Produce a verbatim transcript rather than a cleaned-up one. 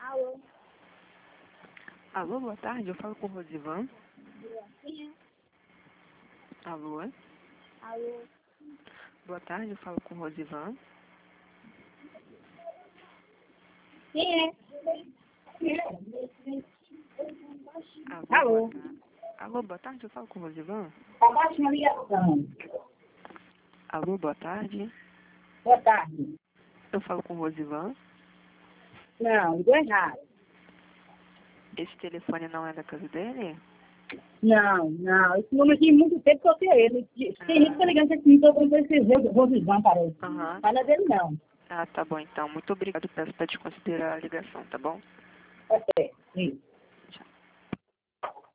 Alô? Alô, boa tarde, eu falo com o Rosivan. Quem é? Alô? Alô? Boa tarde, eu falo com o Rosivan. Quem é? Alô? Alô? Boa tarde. Alô, boa tarde, eu falo com o Rosivan. Abaixe uma ligação. Alô, boa tarde, Boa tarde. eu falo com o Rosivan. Não, ligou errado. Esse telefone não é da casa dele? Não, não. Esse número aqui, muito tempo que eu tenho ele. Tem gente que tá ligando esse número, eu vou escrever Rosivão, parece. Aham. Mas não é dele, não. Ah, tá bom então. Muito obrigado, peço para desconsiderar a ligação, tá bom? Tá certo. Isso.